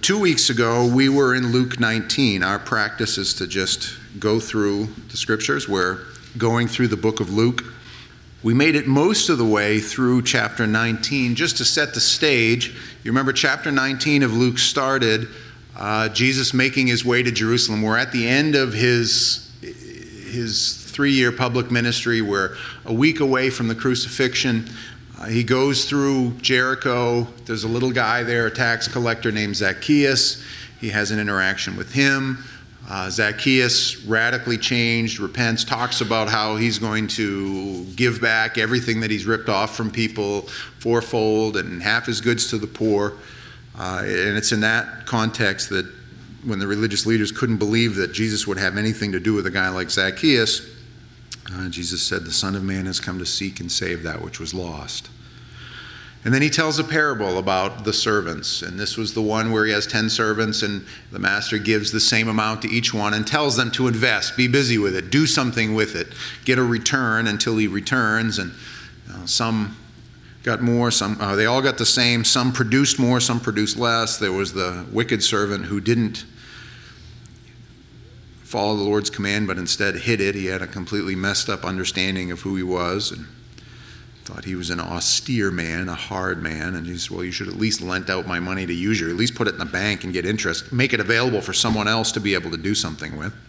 2 weeks ago, we were in Luke 19. Our practice is to just go through the scriptures. We're going through the book of Luke. We made it most of the way through chapter 19 just to set the stage. You remember chapter 19 of Luke started Jesus making his way to Jerusalem. We're at the end of his 3-year public ministry. We're a week away from the crucifixion. He goes through Jericho. There's a little guy there, a tax collector named Zacchaeus. He has an interaction with him. Zacchaeus, radically changed, repents, talks about how he's going to give back everything that he's ripped off from people fourfold and half his goods to the poor. And it's in that context that when the religious leaders couldn't believe that Jesus would have anything to do with a guy like Zacchaeus, Jesus said, "The Son of Man has come to seek and save that which was lost." And then he tells a parable about the servants. And this was the one where he has 10 servants and the master gives the same amount to each one and tells them to invest, be busy with it, do something with it, get a return until he returns. And some got more, they all got the same. Some produced more, some produced less. There was the wicked servant who didn't follow the Lord's command, but instead hid it. He had a completely messed up understanding of who he was and thought he was an austere man, a hard man. And he said, well, you should at least lend out my money to use you, at least put it in the bank and get interest, make it available for someone else to be able to do something with.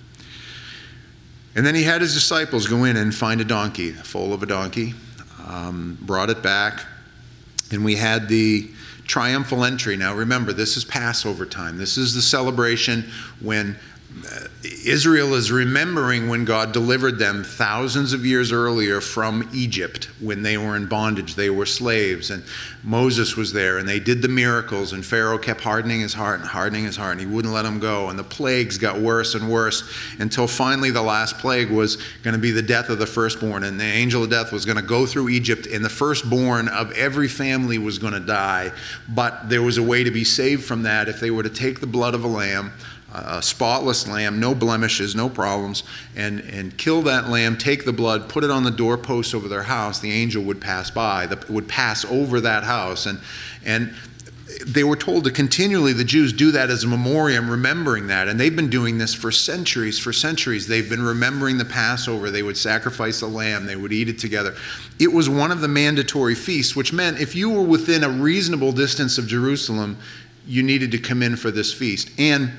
And then he had his disciples go in and find a donkey, the foal of a donkey, brought it back, and we had the triumphal entry. Now remember, this is Passover time. This is the celebration when Israel is remembering when God delivered them thousands of years earlier from Egypt when they were in bondage. They were slaves, and Moses was there, and they did the miracles, and Pharaoh kept hardening his heart, and he wouldn't let them go, and the plagues got worse and worse until finally the last plague was going to be the death of the firstborn, and the angel of death was going to go through Egypt, and the firstborn of every family was going to die. But there was a way to be saved from that if they were to take the blood of a lamb, a spotless lamb, no blemishes, no problems, and kill that lamb, take the blood, put it on the doorpost over their house. The angel would pass by, would pass over that house. And they were told to continually, the Jews, do that as a memoriam, remembering that. And they've been doing this for centuries. They've been remembering the Passover. They would sacrifice a lamb. They would eat it together. It was one of the mandatory feasts, which meant if you were within a reasonable distance of Jerusalem, you needed to come in for this feast. And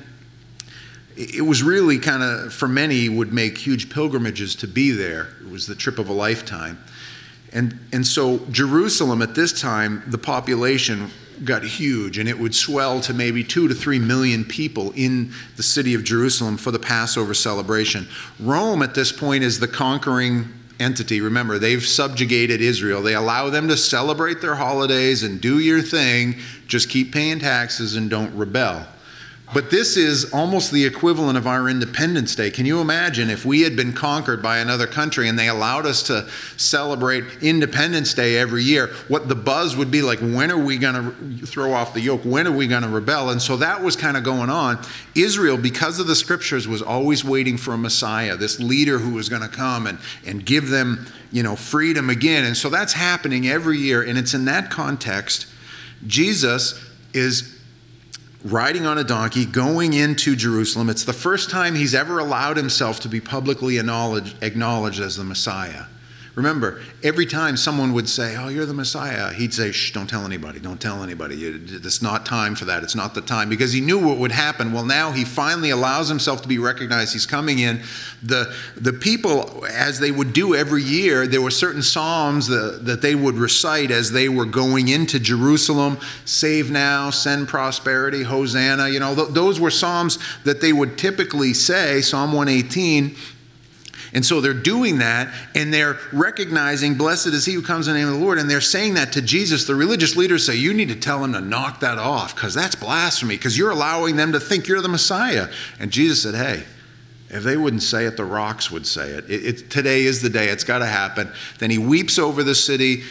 it was really kind of, for many, would make huge pilgrimages to be there. It was the trip of a lifetime. And so Jerusalem at this time, the population got huge, and it would swell to maybe 2 to 3 million people in the city of Jerusalem for the Passover celebration. Rome at this point is the conquering entity. Remember, they've subjugated Israel. They allow them to celebrate their holidays and do your thing. Just keep paying taxes and don't rebel. But this is almost the equivalent of our Independence Day. Can you imagine if we had been conquered by another country and they allowed us to celebrate Independence Day every year? What the buzz would be like, when are we going to throw off the yoke? When are we going to rebel? And so that was kind of going on. Israel, because of the scriptures, was always waiting for a Messiah, this leader who was going to come and give them, freedom again. And so that's happening every year. And it's in that context, Jesus is riding on a donkey, going into Jerusalem. It's the first time he's ever allowed himself to be publicly acknowledged as the Messiah. Remember, every time someone would say, "Oh, you're the Messiah," he'd say, "Shh, don't tell anybody, don't tell anybody. It's not time for that. It's not the time." Because he knew what would happen. Well, now he finally allows himself to be recognized. He's coming in. The people, as they would do every year, there were certain psalms that they would recite as they were going into Jerusalem. Save now, send prosperity, Hosanna. Those were psalms that they would typically say, Psalm 118. And so they're doing that, and they're recognizing, blessed is he who comes in the name of the Lord, and they're saying that to Jesus. The religious leaders say, you need to tell him to knock that off, because that's blasphemy, because you're allowing them to think you're the Messiah. And Jesus said, hey, if they wouldn't say it, the rocks would say it. Today is the day. It's got to happen. Then he weeps over the city.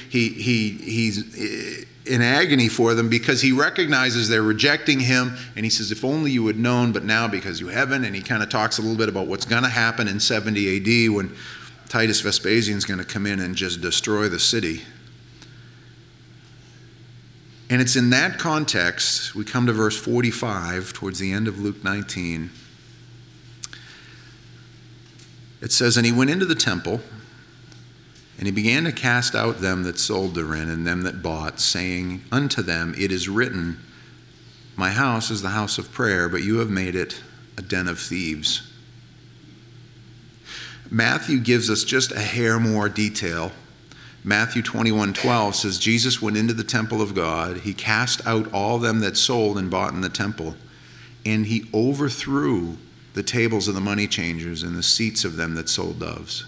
He's in agony for them because he recognizes they're rejecting him. And he says, if only you had known, but now because you haven't. And he kind of talks a little bit about what's going to happen in 70 AD when Titus Vespasian is going to come in and just destroy the city. And it's in that context, we come to verse 45, towards the end of Luke 19. It says, "And he went into the temple, and he began to cast out them that sold therein, and them that bought, saying unto them, It is written, My house is the house of prayer, but you have made it a den of thieves." Matthew gives us just a hair more detail. Matthew 21:12 says, Jesus went into the temple of God. He cast out all them that sold and bought in the temple, and he overthrew the tables of the money changers and the seats of them that sold doves.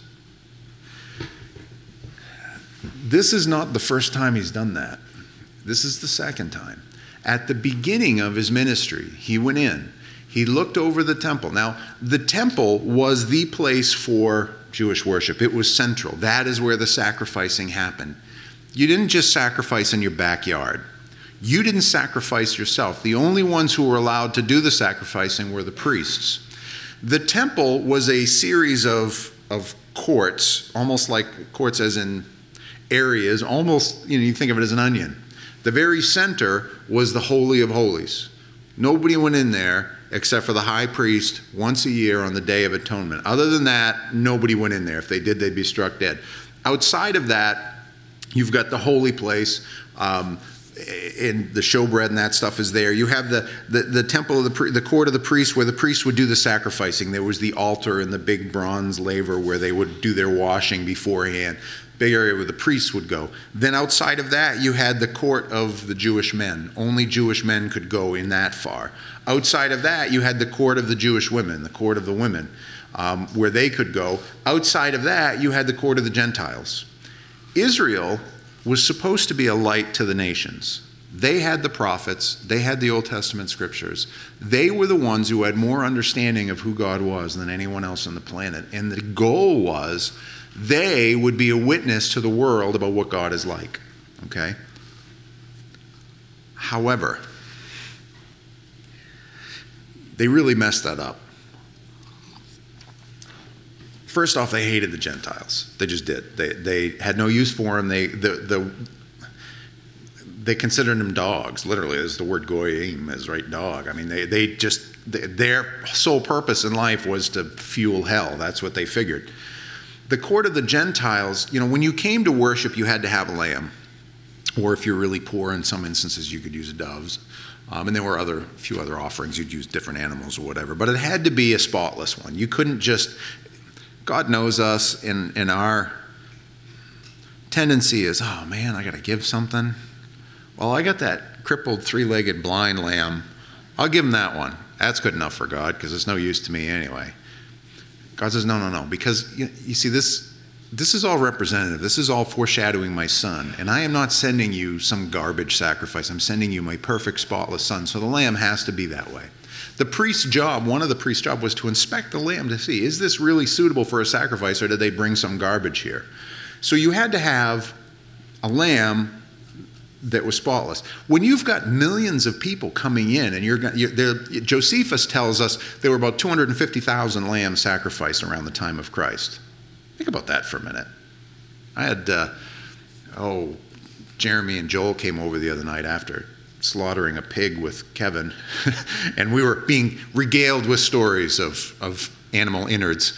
This is not the first time he's done that. This is the second time. At the beginning of his ministry, he went in. He looked over the temple. Now, the temple was the place for Jewish worship. It was central. That is where the sacrificing happened. You didn't just sacrifice in your backyard. You didn't sacrifice yourself. The only ones who were allowed to do the sacrificing were the priests. The temple was a series of courts, almost like courts as in areas, almost, you think of it as an onion. The very center was the Holy of Holies. Nobody went in there except for the high priest once a year on the Day of Atonement. Other than that, nobody went in there. If they did, they'd be struck dead. Outside of that, you've got the holy place, and the showbread and that stuff is there. You have the temple of the court of the priest, where the priest would do the sacrificing. There was the altar and the big bronze laver where they would do their washing beforehand. Big area where the priests would go. Then outside of that, you had the court of the Jewish men. Only Jewish men could go in that far. Outside of that, you had the court of the Jewish women, the court of the women, where they could go. Outside of that, you had the court of the Gentiles. Israel was supposed to be a light to the nations. They had the prophets. They had the Old Testament scriptures. They were the ones who had more understanding of who God was than anyone else on the planet. And the goal was they would be a witness to the world about what God is like. Okay? However, they really messed that up. First off, they hated the Gentiles. They just did. They had no use for them. They considered them dogs. Literally, as the word goyim is, right? Dog. I mean, their sole purpose in life was to fuel hell. That's what they figured. The court of the Gentiles, when you came to worship, you had to have a lamb. Or if you're really poor, in some instances, you could use doves. And there were a few other offerings. You'd use different animals or whatever. But it had to be a spotless one. You couldn't just... God knows us, and our tendency is, oh man, I got to give something. Well, I got that crippled, three-legged, blind lamb. I'll give him that one. That's good enough for God, because it's no use to me anyway. God says, no, because you see, this is all representative. This is all foreshadowing my son, and I am not sending you some garbage sacrifice. I'm sending you my perfect, spotless son, so the lamb has to be that way. The priest's job, one of the priest's job, was to inspect the lamb to see, is this really suitable for a sacrifice, or did they bring some garbage here? So you had to have a lamb that was spotless. When you've got millions of people coming in, and Josephus tells us there were about 250,000 lambs sacrificed around the time of Christ. Think about that for a minute. I had, Jeremy and Joel came over the other night after slaughtering a pig with Kevin, and we were being regaled with stories of animal innards.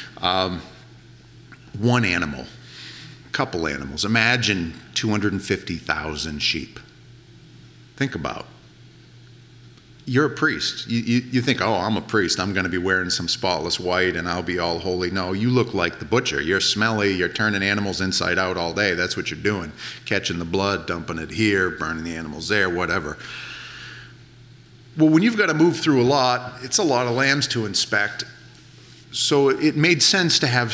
One animal, couple animals. Imagine 250,000 sheep. Think about. You're a priest. You think, oh, I'm a priest. I'm going to be wearing some spotless white and I'll be all holy. No, you look like the butcher. You're smelly. You're turning animals inside out all day. That's what you're doing. Catching the blood, dumping it here, burning the animals there, whatever. Well, when you've got to move through a lot, it's a lot of lambs to inspect. So it made sense to have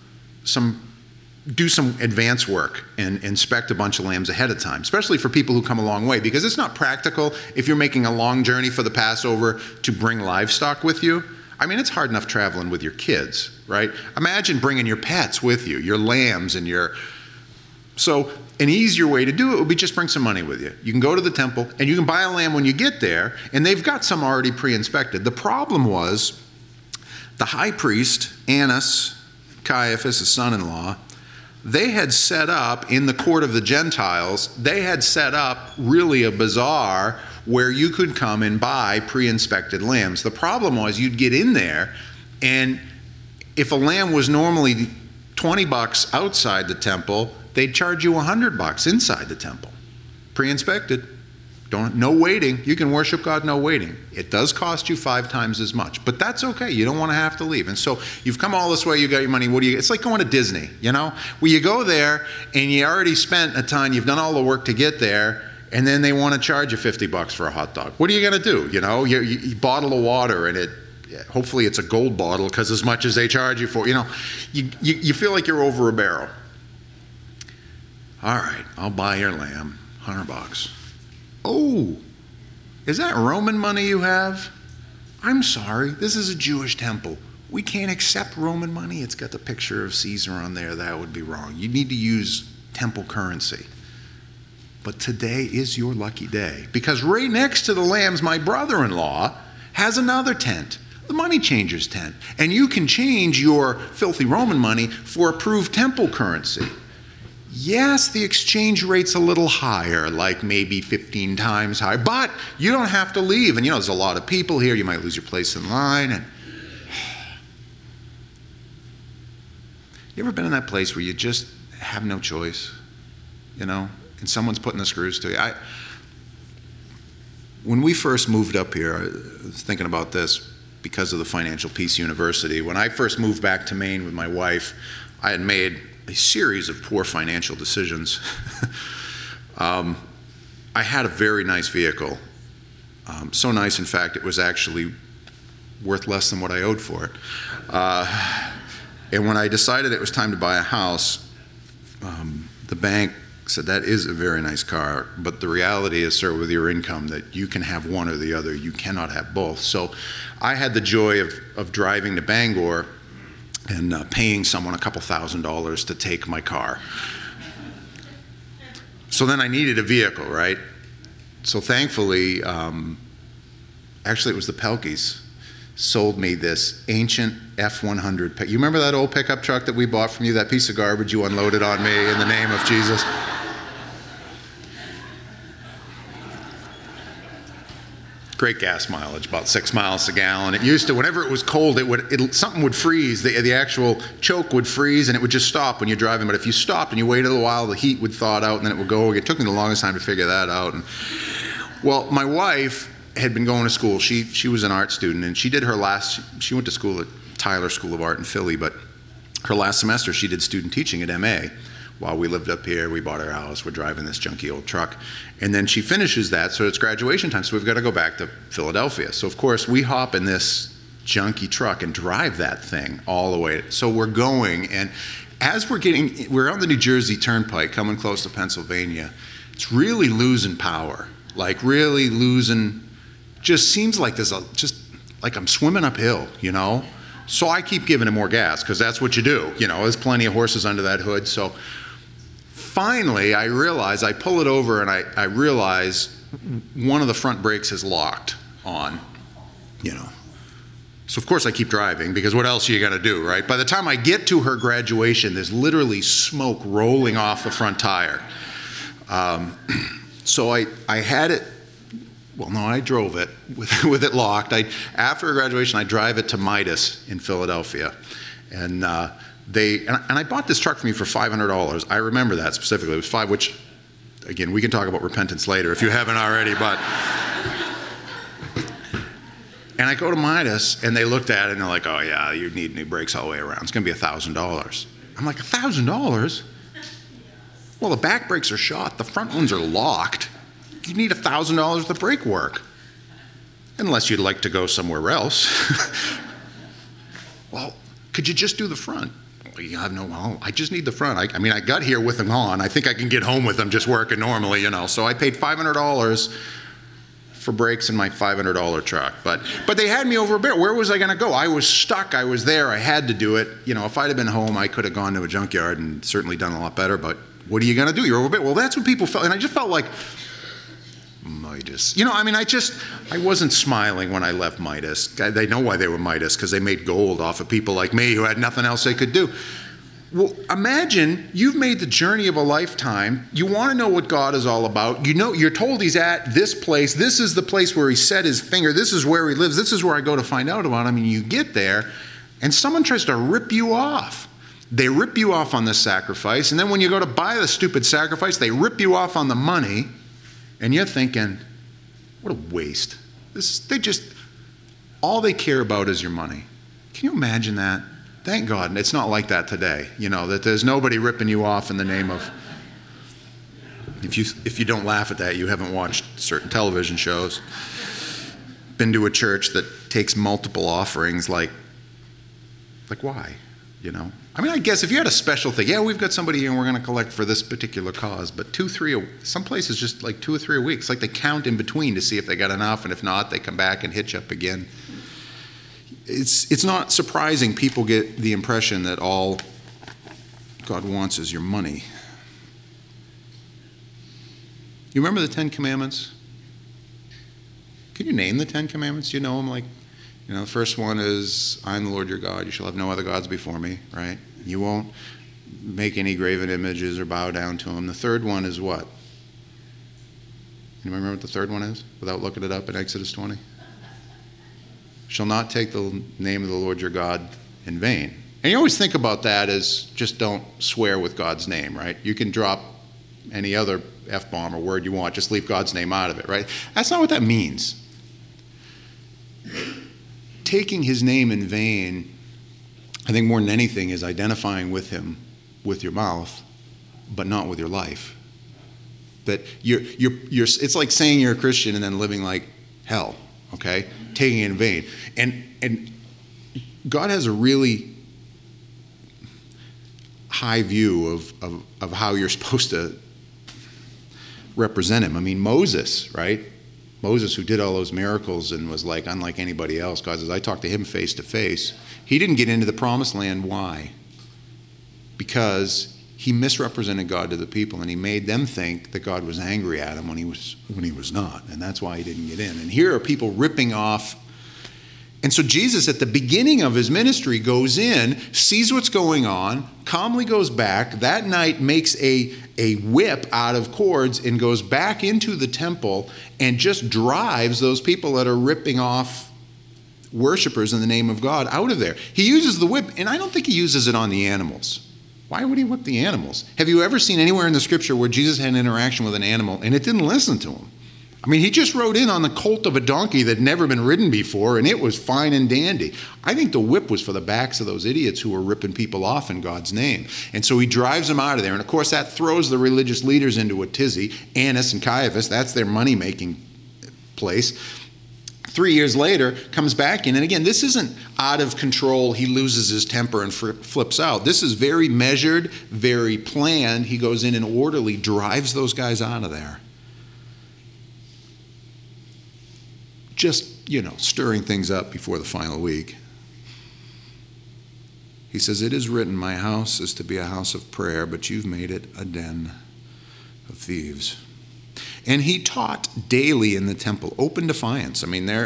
do some advance work and inspect a bunch of lambs ahead of time, especially for people who come a long way, because it's not practical if you're making a long journey for the Passover to bring livestock with you. I mean, it's hard enough traveling with your kids, right? Imagine bringing your pets with you, your lambs and So an easier way to do it would be just bring some money with you. You can go to the temple and you can buy a lamb when you get there, and they've got some already pre-inspected. The problem was the high priest, Annas, Caiaphas, his son-in-law, they had set up in the court of the Gentiles, they had set up really a bazaar where you could come and buy pre-inspected lambs. The problem was you'd get in there, and if a lamb was normally $20 outside the temple, they'd charge you $100 inside the temple. Pre-inspected. No waiting. You can worship God, no waiting. It does cost you 5 times as much, but that's okay. You don't want to have to leave. And so you've come all this way, you got your money. It's like going to Disney, where you go there and you already spent a ton, you've done all the work to get there, and then they want to charge you $50 for a hot dog. What are you going to do? You bottle of water, and hopefully it's a gold bottle, because as much as they charge you for, you feel like you're over a barrel. All right, I'll buy your lamb, $100. Oh, is that Roman money you have? I'm sorry, this is a Jewish temple. We can't accept Roman money. It's got the picture of Caesar on there. That would be wrong. You need to use temple currency. But today is your lucky day, because right next to the lambs, my brother-in-law has another tent, the money changer's tent. And you can change your filthy Roman money for approved temple currency. Yes, the exchange rate's a little higher, like maybe 15 times higher, but you don't have to leave. And there's a lot of people here. You might lose your place in line. And you ever been in that place where you just have no choice, and someone's putting the screws to you? When we first moved up here, I was thinking about this because of the Financial Peace University. When I first moved back to Maine with my wife, I had made a series of poor financial decisions. I had a very nice vehicle. So nice, in fact, it was actually worth less than what I owed for it. And when I decided it was time to buy a house, the bank said, that is a very nice car, but the reality is, sir, with your income, that you can have one or the other. You cannot have both. So I had the joy of driving to Bangor and paying someone a couple $1,000s to take my car. So then I needed a vehicle, right? So thankfully, actually it was the Pelkeys sold me this ancient F-100. You remember that old pickup truck that we bought from you, that piece of garbage you unloaded on me in the name of Jesus? Great gas mileage, about 6 miles a gallon. It used to, whenever it was cold, something would freeze. The actual choke would freeze, and it would just stop when you're driving. But if you stopped and you waited a little while, the heat would thaw out, and then it would go. It took me the longest time to figure that out. Well, my wife had been going to school. She was an art student, and she went to school at Tyler School of Art in Philly, but her last semester she did student teaching at MA. While we lived up here, we bought our house, we're driving this junky old truck. And then she finishes that, so it's graduation time, so we've got to go back to Philadelphia. So of course, we hop in this junky truck and drive that thing all the way. So we're going, and as we're on the New Jersey Turnpike, coming close to Pennsylvania, it's really losing power. Like really losing, just seems like just like I'm swimming uphill, So I keep giving it more gas, because that's what you do. There's plenty of horses under that hood, so finally, I pull it over, and I realize one of the front brakes is locked on, So of course I keep driving, because what else are you going to do, right? By the time I get to her graduation, there's literally smoke rolling off the front tire. So I had it, I drove it with it locked. After her graduation, I drive it to Midas in Philadelphia. And I bought this truck from you for $500. I remember that specifically. It was $500, which, again, we can talk about repentance later if you haven't already. But and I go to Midas, and they looked at it, and they're like, "Oh yeah, you need new brakes all the way around. It's going to be $1,000." I'm like, $1,000? Well, the back brakes are shot. The front ones are locked. You need $1,000 worth of brake work, unless you'd like to go somewhere else. Well, could you just do the front? I just need the front. I got here with them on. I think I can get home with them just working normally, So I paid $500 for brakes in my $500 truck. But they had me over a bit. Where was I going to go? I was stuck. I was there. I had to do it. If I'd have been home, I could have gone to a junkyard and certainly done a lot better. But what are you going to do? You're over a bit. Well, that's what people felt. And I just felt like Midas. I wasn't smiling when I left Midas. They know why they were Midas, because they made gold off of people like me who had nothing else they could do. Well, imagine you've made the journey of a lifetime. You want to know what God is all about. You know, you're told he's at this place. This is the place where he set his finger. This is where he lives. This is where I go to find out about him. And you get there, and someone tries to rip you off. They rip you off on the sacrifice. And then when you go to buy the stupid sacrifice, they rip you off on the money. And you're thinking, what a waste. All they care about is your money. Can you imagine that? Thank God it's not like that today, that there's nobody ripping you off in the name of... If you don't laugh at that, you haven't watched certain television shows. Been to a church that takes multiple offerings, like why? I guess if you had a special thing, we've got somebody here and we're going to collect for this particular cause, but some places just like 2 or 3 a week. It's like they count in between to see if they got enough, and if not, they come back and hitch up again. It's not surprising people get the impression that all God wants is your money. You remember the 10 Commandments? Can you name the 10 Commandments? Do you know them? The first one is, I'm the Lord your God. You shall have no other gods before me, right? You won't make any graven images or bow down to them. The third one is what? Anybody remember what the third one is without looking it up in Exodus 20? Shall not take the name of the Lord your God in vain. And you always think about that as just don't swear with God's name, right? You can drop any other F-bomb or word you want, just leave God's name out of it, right? That's not what that means. Taking his name in vain, I think more than anything, is identifying with him with your mouth, but not with your life. That it's like saying you're a Christian and then living like hell. Okay, taking it in vain, and God has a really high view of how you're supposed to represent him. Moses, right? Moses, who did all those miracles and was like unlike anybody else. God says, I talked to him face to face. He didn't get into the promised land. Why? Because he misrepresented God to the people, and he made them think that God was angry at him when he was not, and that's why he didn't get in. And here are people ripping off. And so Jesus, at the beginning of his ministry, goes in, sees what's going on, calmly goes back, that night makes a whip out of cords and goes back into the temple and just drives those people that are ripping off worshipers in the name of God out of there. He uses the whip, and I don't think he uses it on the animals. Why would he whip the animals? Have you ever seen anywhere in the scripture where Jesus had an interaction with an animal and it didn't listen to him? He just rode in on the colt of a donkey that had never been ridden before, and it was fine and dandy. I think the whip was for the backs of those idiots who were ripping people off in God's name. And so he drives them out of there. And of course, that throws the religious leaders into a tizzy. Annas and Caiaphas, that's their money-making place. 3 years later, comes back in. And again, this isn't out of control. He loses his temper and flips out. This is very measured, very planned. He goes in and orderly drives those guys out of there. Just, stirring things up before the final week. He says, it is written, my house is to be a house of prayer, but you've made it a den of thieves. And he taught daily in the temple, open defiance.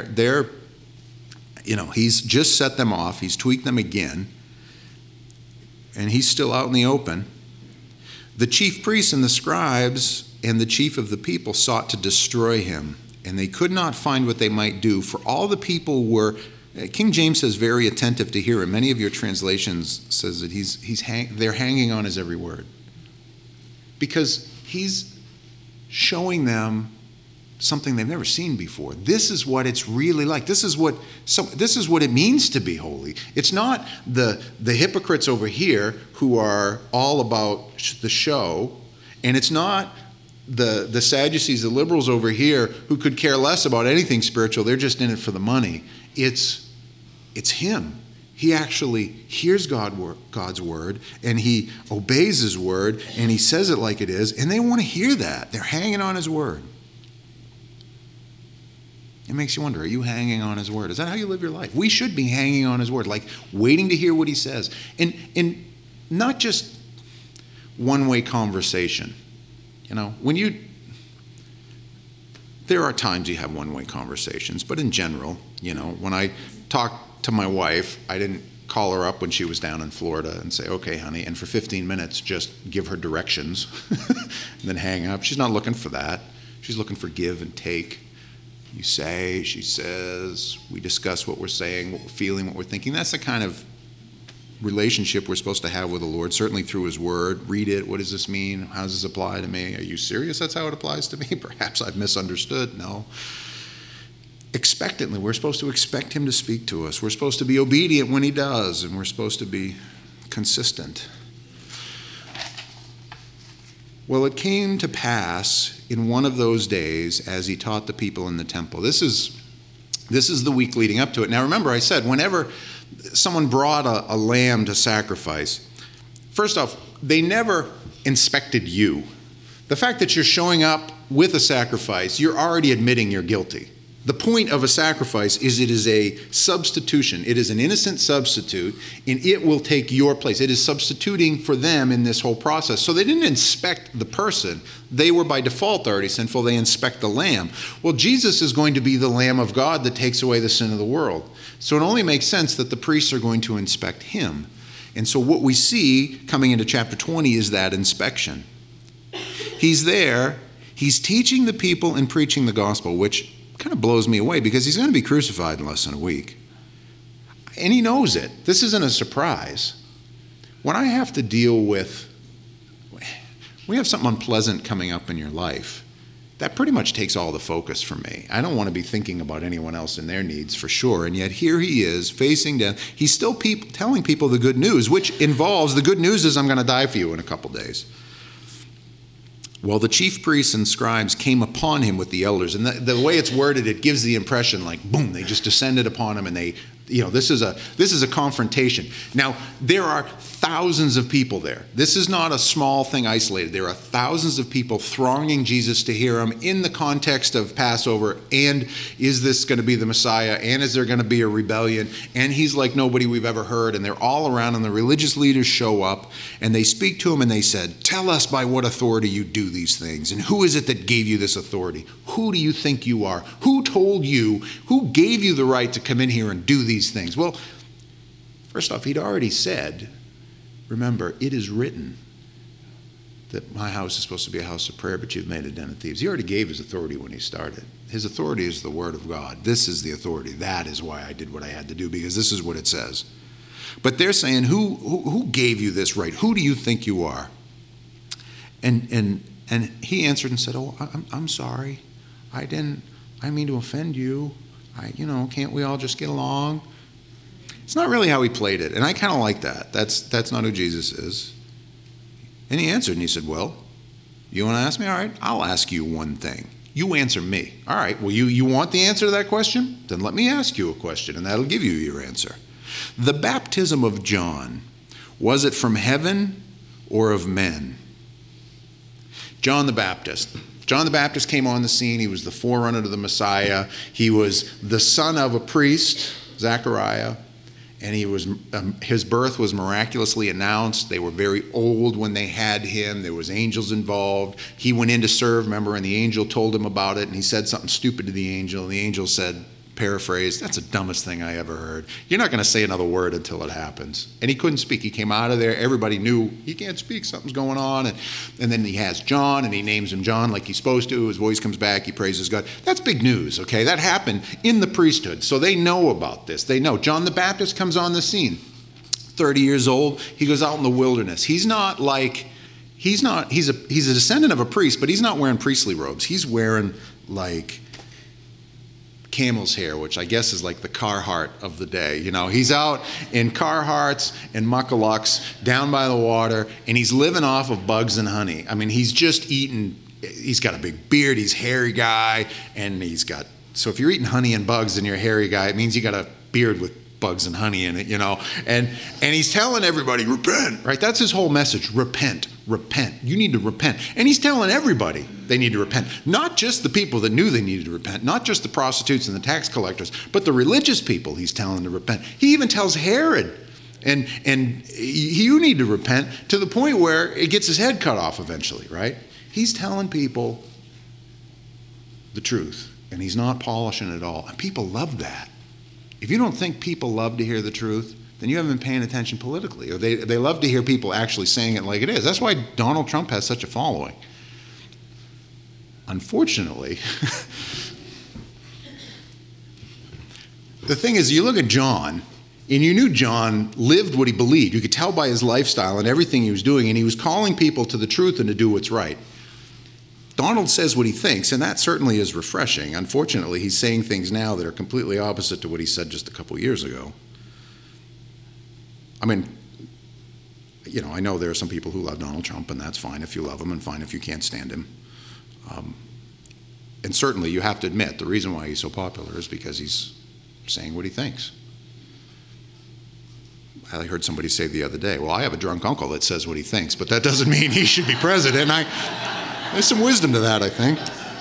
He's just set them off. He's tweaked them again. And he's still out in the open. The chief priests and the scribes and the chief of the people sought to destroy him. And they could not find what they might do, for all the people were, King James says, very attentive to hear him. Many of your translations says that they're hanging on his every word. Because he's showing them something they've never seen before. This is what it's really like. This is what it means to be holy. It's not the hypocrites over here who are all about the show, and it's not the Sadducees, the liberals over here who could care less about anything spiritual. They're just in it for the money. It's him. He actually hears God's word, and he obeys his word, and he says it like it is, and they want to hear that. They're hanging on his word. It makes you wonder, are you hanging on his word? Is that how you live your life? We should be hanging on his word, like waiting to hear what he says. And not just one-way conversation. There are times you have one-way conversations, but in general, when I talk to my wife, I didn't call her up when she was down in Florida and say, okay, honey, and for 15 minutes just give her directions and then hang up. She's not looking for that. She's looking for give and take. You say, she says, we discuss what we're saying, what we're feeling, what we're thinking. That's the kind of relationship we're supposed to have with the Lord, certainly through his word. Read it. What does this mean? How does this apply to me? Are you serious that's how it applies to me? Perhaps I've misunderstood. No. Expectantly, we're supposed to expect him to speak to us. We're supposed to be obedient when he does, and we're supposed to be consistent. Well, it came to pass in one of those days as he taught the people in the temple. This is the week leading up to it. Now remember, I said whenever someone brought a lamb to sacrifice, first off, they never inspected you. The fact that you're showing up with a sacrifice, you're already admitting you're guilty. The point of a sacrifice is it is a substitution. It is an innocent substitute, and it will take your place. It is substituting for them in this whole process. So they didn't inspect the person. They were by default already sinful. They inspect the lamb. Well, Jesus is going to be the Lamb of God that takes away the sin of the world. So it only makes sense that the priests are going to inspect him. And so what we see coming into chapter 20 is that inspection. He's there. He's teaching the people and preaching the gospel, which kind of blows me away because he's going to be crucified in less than a week. And he knows it. This isn't a surprise. When I have to deal with, we have something unpleasant coming up in your life, that pretty much takes all the focus from me. I don't want to be thinking about anyone else and their needs for sure. And yet here he is facing death. He's still telling people the good news, which involves the good news is I'm going to die for you in a couple days. Well, the chief priests and scribes came upon him with the elders. And the way it's worded, it gives the impression like, boom, they just descended upon him and they, this is a confrontation. Now, there are thousands of people there. This is not a small thing isolated. There are thousands of people thronging Jesus to hear him in the context of Passover. And is this going to be the Messiah? And is there going to be a rebellion? And he's like nobody we've ever heard. And they're all around, and the religious leaders show up and they speak to him and they said, tell us by what authority you do these things. And who is it that gave you this authority? Who do you think you are? Who told you? Who gave you the right to come in here and do these things? Well, first off, he'd already said, remember, it is written that my house is supposed to be a house of prayer, but you've made a den of thieves. He already gave his authority when he started. His authority is the word of God. This is the authority. That is why I did what I had to do, because this is what it says. But they're saying, who gave you this right? Who do you think you are? And he answered and said, oh, I'm sorry. I mean to offend you. Can't we all just get along? It's not really how he played it, and I kind of like that. That's not who Jesus is. And he answered, and he said, well, you want to ask me? All right, I'll ask you one thing. You answer me. All right, well, you want the answer to that question? Then let me ask you a question, and that'll give you your answer. The baptism of John, was it from heaven or of men? John the Baptist. John the Baptist came on the scene. He was the forerunner to the Messiah. He was the son of a priest, Zechariah. And his birth was miraculously announced. They were very old when they had him. There was angels involved. He went in to serve, remember, and the angel told him about it, and he said something stupid to the angel, and the angel said, paraphrase, that's the dumbest thing I ever heard. You're not going to say another word until it happens. And he couldn't speak. He came out of there. Everybody knew he can't speak. Something's going on. And then he has John, and he names him John like he's supposed to. His voice comes back. He praises God. That's big news, okay? That happened in the priesthood. So they know about this. They know. John the Baptist comes on the scene. 30 years old. He goes out in the wilderness. He's a descendant of a priest, but he's not wearing priestly robes. He's wearing like camel's hair, which I guess is like the Carhartt of the day. He's out in Carhartts and muckalucks down by the water, and he's living off of bugs and honey. I mean, he's just eating. He's got a big beard. He's a hairy guy, and so if you're eating honey and bugs and you're a hairy guy, it means you got a beard with bugs and honey in it, and he's telling everybody, repent, right? That's his whole message. Repent. You need to repent. And he's telling everybody they need to repent. Not just the people that knew they needed to repent, not just the prostitutes and the tax collectors, but the religious people he's telling to repent. He even tells Herod, and you need to repent, to the point where it gets his head cut off eventually, right? He's telling people the truth, and he's not polishing it all. And people love that. If you don't think people love to hear the truth, then you haven't been paying attention politically. Or they love to hear people actually saying it like it is. That's why Donald Trump has such a following. Unfortunately, the thing is, you look at John, and you knew John lived what he believed. You could tell by his lifestyle and everything he was doing, and he was calling people to the truth and to do what's right. Donald says what he thinks, and that certainly is refreshing. Unfortunately, he's saying things now that are completely opposite to what he said just a couple years ago. I mean, I know there are some people who love Donald Trump, and that's fine if you love him and fine if you can't stand him. And certainly you have to admit the reason why he's so popular is because he's saying what he thinks. I heard somebody say the other day, well, I have a drunk uncle that says what he thinks, but that doesn't mean he should be president. There's some wisdom to that, I think.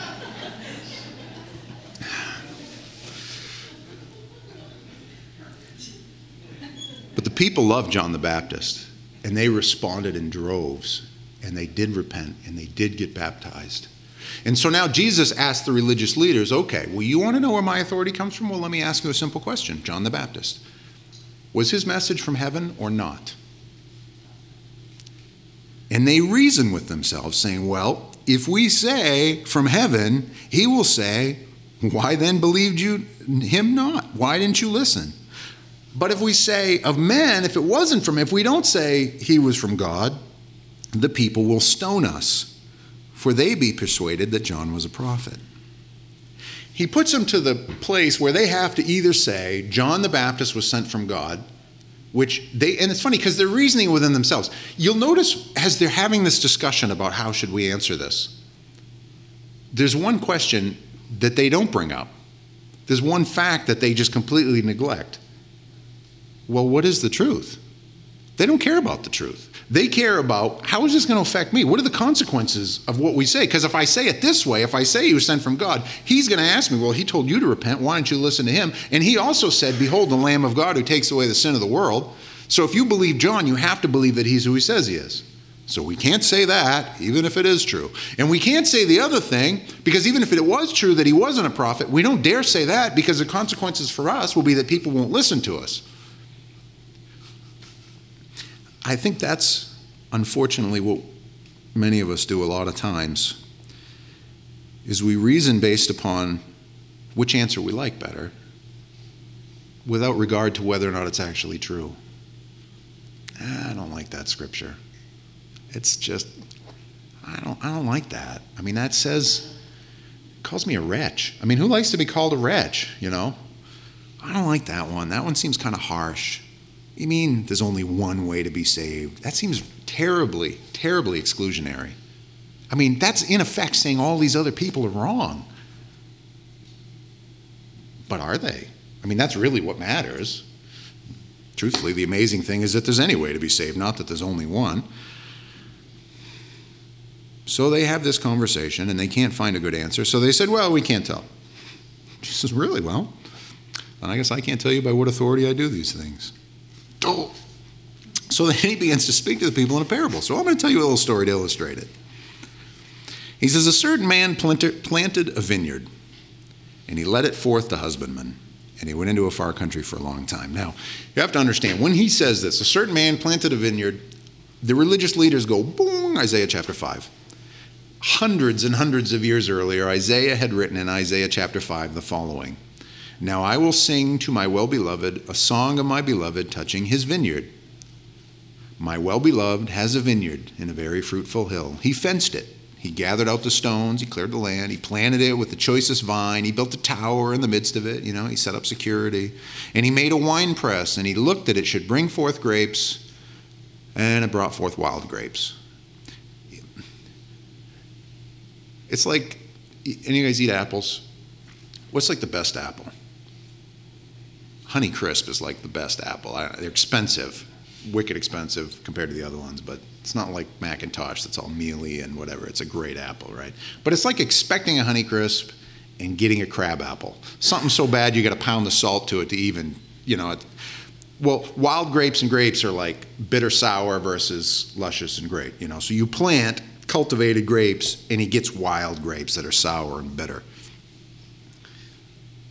But the people loved John the Baptist, and they responded in droves, and they did repent, and they did get baptized. And so now Jesus asked the religious leaders, okay, well, you want to know where my authority comes from? Well, let me ask you a simple question. John the Baptist, was his message from heaven or not? And they reason with themselves, saying, well, if we say from heaven, he will say, why then believed you him not? Why didn't you listen? But if we say of men, if we don't say he was from God, the people will stone us, for they be persuaded that John was a prophet. He puts them to the place where they have to either say John the Baptist was sent from God, and it's funny because they're reasoning within themselves. You'll notice as they're having this discussion about how should we answer this, there's one question that they don't bring up. There's one fact that they just completely neglect. Well, what is the truth? They don't care about the truth. They care about, how is this going to affect me? What are the consequences of what we say? Because if I say it this way, if I say he was sent from God, he's going to ask me, well, he told you to repent. Why don't you listen to him? And he also said, behold, the Lamb of God who takes away the sin of the world. So if you believe John, you have to believe that he's who he says he is. So we can't say that, even if it is true. And we can't say the other thing, because even if it was true that he wasn't a prophet, we don't dare say that, because the consequences for us will be that people won't listen to us. I think that's, unfortunately, what many of us do a lot of times, is we reason based upon which answer we like better, without regard to whether or not it's actually true. I don't like that scripture. It's just, I don't like that. I mean, that says, calls me a wretch. I mean, who likes to be called a wretch, I don't like that one. That one seems kind of harsh. You mean there's only one way to be saved? That seems terribly, terribly exclusionary. I mean, that's in effect saying all these other people are wrong. But are they? I mean, that's really what matters. Truthfully, the amazing thing is that there's any way to be saved, not that there's only one. So they have this conversation, and they can't find a good answer. So they said, well, we can't tell. She says, really? Well, then I guess I can't tell you by what authority I do these things. Oh. So then he begins to speak to the people in a parable. So I'm going to tell you a little story to illustrate it. He says, a certain man planted a vineyard, and he led it forth to husbandmen, and he went into a far country for a long time. Now, you have to understand, when he says this, a certain man planted a vineyard, the religious leaders go, boom, Isaiah chapter 5. Hundreds and hundreds of years earlier, Isaiah had written in Isaiah chapter 5 the following. Now I will sing to my well-beloved a song of my beloved touching his vineyard. My well-beloved has a vineyard in a very fruitful hill. He fenced it. He gathered out the stones. He cleared the land. He planted it with the choicest vine. He built a tower in the midst of it. He set up security. And he made a wine press, and he looked that it should bring forth grapes, and it brought forth wild grapes. It's like, any of you guys eat apples? What's like the best apple? Honey Crisp is like the best apple. They're expensive, wicked expensive compared to the other ones, but it's not like Macintosh that's all mealy and whatever. It's a great apple, right? But it's like expecting a Honey Crisp and getting a crab apple. Something so bad you got to pound the salt to it to even, well, wild grapes and grapes are like bitter sour versus luscious and great, So you plant cultivated grapes and he gets wild grapes that are sour and bitter.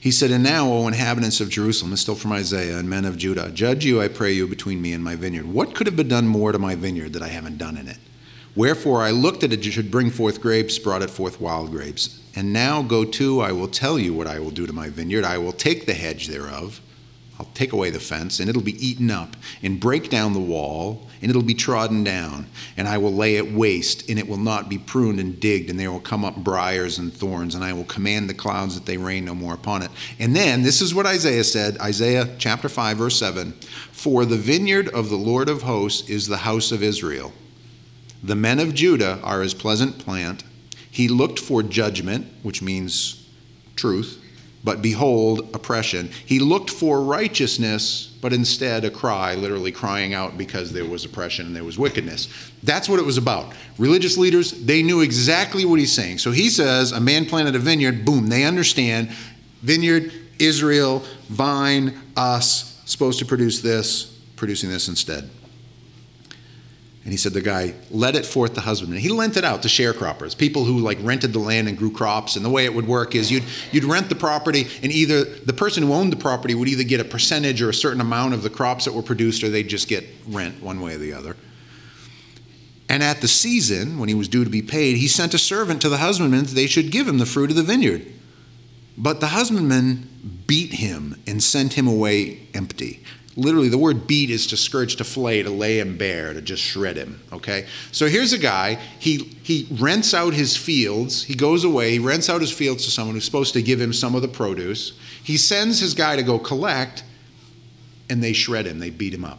He said, "And now, O inhabitants of Jerusalem," this is still from Isaiah, "and men of Judah, judge you, I pray you, between me and my vineyard. What could have been done more to my vineyard that I haven't done in it? Wherefore I looked at it should bring forth grapes, brought it forth wild grapes. And now go to, I will tell you what I will do to my vineyard. I will take the hedge thereof, I'll take away the fence, and it'll be eaten up, and break down the wall, and it'll be trodden down. And I will lay it waste, and it will not be pruned and digged, and there will come up briars and thorns, and I will command the clouds that they rain no more upon it." And then, this is what Isaiah said, Isaiah chapter 5, verse 7, "For the vineyard of the Lord of hosts is the house of Israel. The men of Judah are his pleasant plant. He looked for judgment," which means truth, "but behold, oppression. He looked for righteousness, but instead a cry," literally crying out because there was oppression and there was wickedness. That's what it was about. Religious leaders, they knew exactly what he's saying. So he says, a man planted a vineyard, boom, they understand. Vineyard, Israel, vine, us, supposed to produce this, producing this instead. And he said, the guy, "Let it forth the husbandman." He lent it out to sharecroppers, people who like rented the land and grew crops. And the way it would work is you'd rent the property, and either the person who owned the property would either get a percentage or a certain amount of the crops that were produced, or they'd just get rent one way or the other. And at the season, when he was due to be paid, he sent a servant to the husbandman that they should give him the fruit of the vineyard. But the husbandman beat him and sent him away empty. Literally, the word beat is to scourge, to flay, to lay him bare, to just shred him, okay? So here's a guy, he rents out his fields. He goes away, he rents out his fields to someone who's supposed to give him some of the produce. He sends his guy to go collect, and they shred him, they beat him up.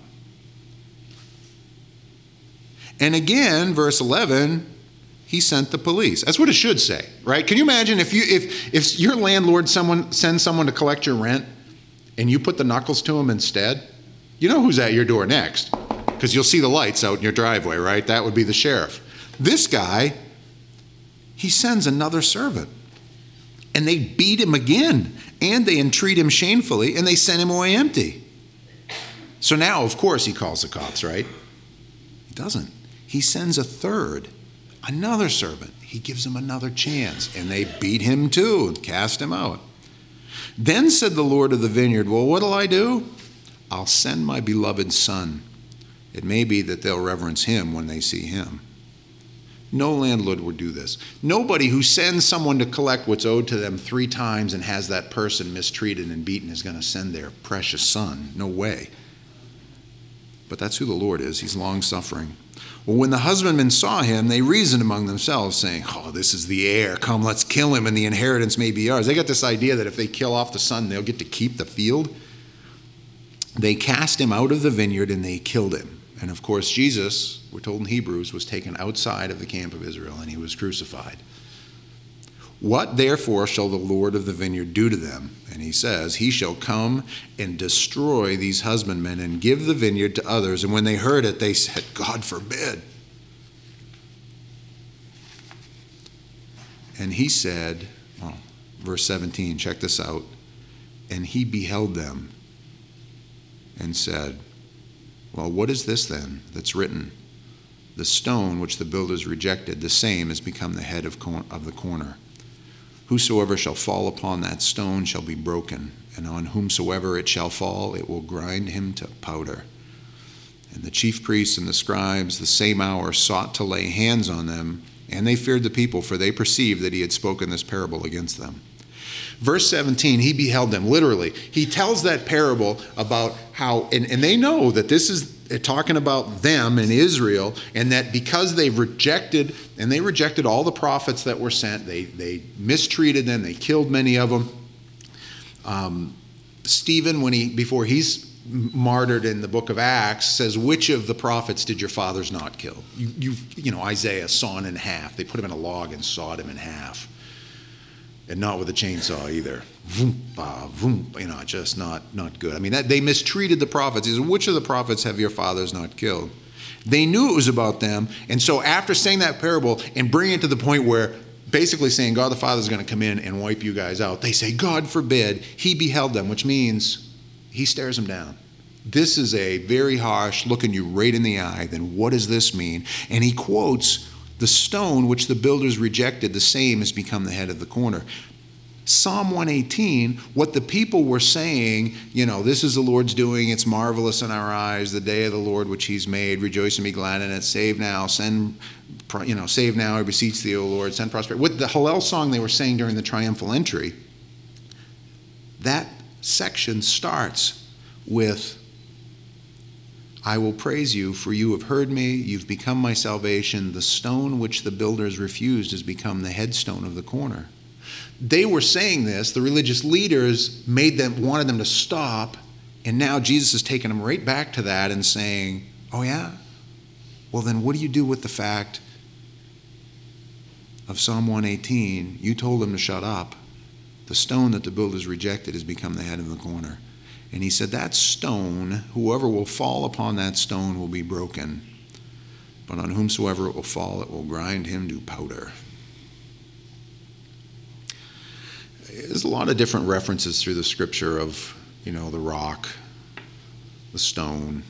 And again, verse 11, he sent the police. That's what it should say, right? Can you imagine if your landlord sends someone to collect your rent, and you put the knuckles to him instead? You know who's at your door next, because you'll see the lights out in your driveway, right? That would be the sheriff. This guy, he sends another servant, and they beat him again, and they entreat him shamefully, and they send him away empty. So now, of course, he calls the cops, right? He doesn't. He sends a third, another servant. He gives him another chance, and they beat him too and cast him out. Then said the Lord of the vineyard, "Well, what'll I do? I'll send my beloved son. It may be that they'll reverence him when they see him." No landlord would do this. Nobody who sends someone to collect what's owed to them 3 times and has that person mistreated and beaten is going to send their precious son. No way. But that's who the Lord is. He's long-suffering. Well, when the husbandmen saw him, they reasoned among themselves, saying, "Oh, this is the heir. Come, let's kill him, and the inheritance may be ours." They got this idea that if they kill off the son, they'll get to keep the field. They cast him out of the vineyard, and they killed him. And of course, Jesus, we're told in Hebrews, was taken outside of the camp of Israel, and he was crucified. "What therefore shall the Lord of the vineyard do to them?" And he says, "He shall come and destroy these husbandmen and give the vineyard to others." And when they heard it, they said, "God forbid." And he said, verse 17, check this out. "And he beheld them and said, well, what is this then that's written? The stone which the builders rejected, the same has become the head of the corner. Whosoever shall fall upon that stone shall be broken, and on whomsoever it shall fall, it will grind him to powder." And the chief priests and the scribes the same hour sought to lay hands on them, and they feared the people, for they perceived that he had spoken this parable against them. Verse 17, he beheld them, literally. He tells that parable about how, and they know that this is talking about them in Israel, and that because they rejected all the prophets that were sent, they mistreated them, they killed many of them. Stephen, before he's martyred in the book of Acts, says, "Which of the prophets did your fathers not kill?" Isaiah sawn in half. They put him in a log and sawed him in half. And not with a chainsaw either. Just not good. I mean, they mistreated the prophets. He says, "Which of the prophets have your fathers not killed?" They knew it was about them. And so after saying that parable and bringing it to the point where basically saying God the Father is going to come in and wipe you guys out, they say, "God forbid." He beheld them, which means he stares them down. This is a very harsh, looking you right in the eye. Then what does this mean? And he quotes, "The stone which the builders rejected, the same has become the head of the corner." Psalm 118, what the people were saying, this is the Lord's doing, it's marvelous in our eyes, the day of the Lord which he's made, rejoice and be glad in it, save now, save now, I beseech thee, O Lord, send prosperity. With the Hallel song they were saying during the triumphal entry, that section starts with, I will praise you, for you have heard me, you've become my salvation, the stone which the builders refused has become the headstone of the corner. They were saying this, the religious leaders wanted them to stop, and now Jesus has taken them right back to that and saying, oh yeah? Well then what do you do with the fact of Psalm 118? You told them to shut up. The stone that the builders rejected has become the head of the corner. And he said, that stone, whoever will fall upon that stone will be broken, but on whomsoever it will fall, it will grind him to powder. There's a lot of different references through the scripture of, the rock, the stone.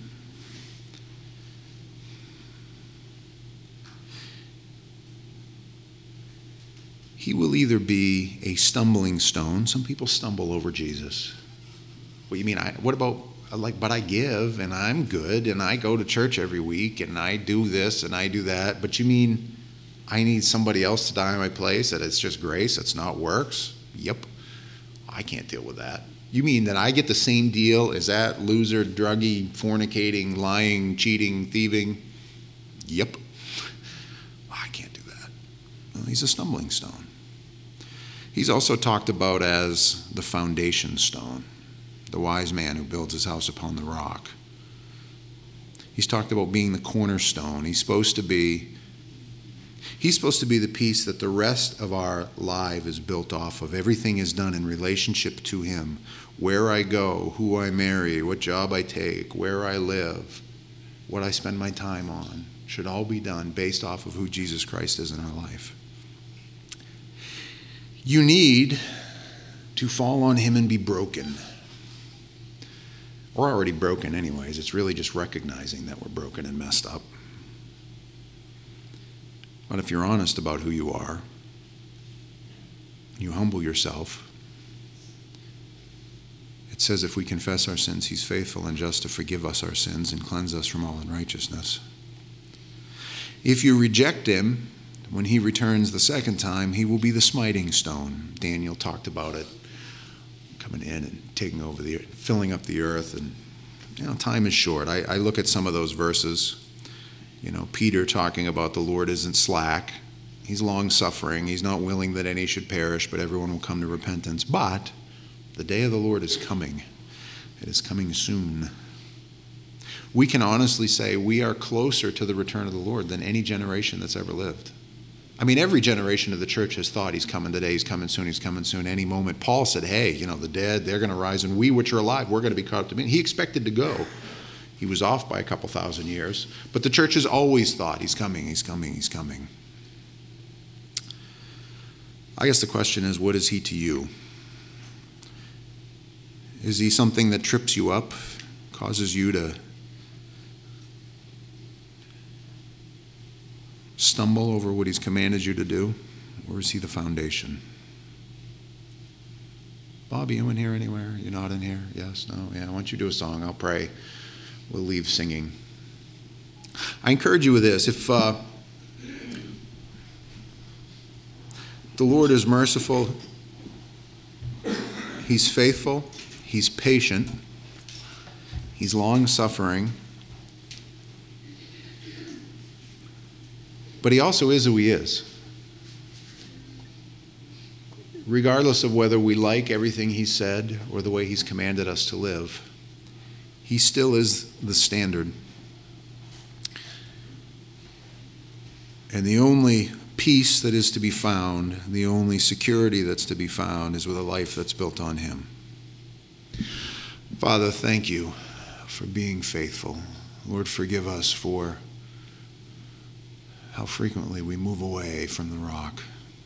He will either be a stumbling stone. Some people stumble over Jesus. What do you mean? But I give, and I'm good, and I go to church every week, and I do this, and I do that. But you mean I need somebody else to die in my place, that it's just grace, it's not works? Yep. I can't deal with that. You mean that I get the same deal as that loser, druggy, fornicating, lying, cheating, thieving? Yep. I can't do that. Well, he's a stumbling stone. He's also talked about as the foundation stone, the wise man who builds his house upon the rock. He's talked about being the cornerstone. He's supposed to be the piece that the rest of our life is built off of. Everything is done in relationship to him. Where I go, who I marry, what job I take, where I live, what I spend my time on, should all be done based off of who Jesus Christ is in our life. You need to fall on him and be broken. We're already broken anyways. It's really just recognizing that we're broken and messed up. But if you're honest about who you are, you humble yourself. It says if we confess our sins, he's faithful and just to forgive us our sins and cleanse us from all unrighteousness. If you reject him, when he returns the second time, he will be the smiting stone. Daniel talked about it, coming in and taking over filling up the earth. And time is short. I look at some of those verses. Peter talking about the Lord isn't slack. He's long-suffering. He's not willing that any should perish, but everyone will come to repentance. But the day of the Lord is coming. It is coming soon. We can honestly say we are closer to the return of the Lord than any generation that's ever lived. I mean, every generation of the church has thought he's coming today, he's coming soon, any moment. Paul said, hey, the dead, they're going to rise, and we which are alive, we're going to be caught up to meet. He expected to go. He was off by a couple thousand years. But the church has always thought he's coming. I guess the question is, what is he to you? Is he something that trips you up, causes you to stumble over what he's commanded you to do? Or is he the foundation? Bob, are you in here anywhere? You're not in here? Yes? No? Yeah, why don't you do a song? I'll pray. We'll leave singing. I encourage you with this. If the Lord is merciful, he's faithful, he's patient, he's long-suffering, but he also is who he is. Regardless of whether we like everything he said or the way he's commanded us to live, he still is the standard. And the only peace that is to be found, the only security that's to be found, is with a life that's built on him. Father, thank you for being faithful. Lord, forgive us for how frequently we move away from the rock.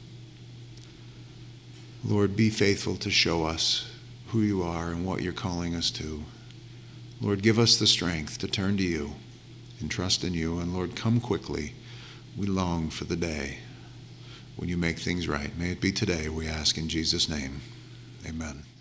Lord, be faithful to show us who you are and what you're calling us to. Lord, give us the strength to turn to you and trust in you. And Lord, come quickly. We long for the day when you make things right. May it be today, we ask in Jesus' name. Amen.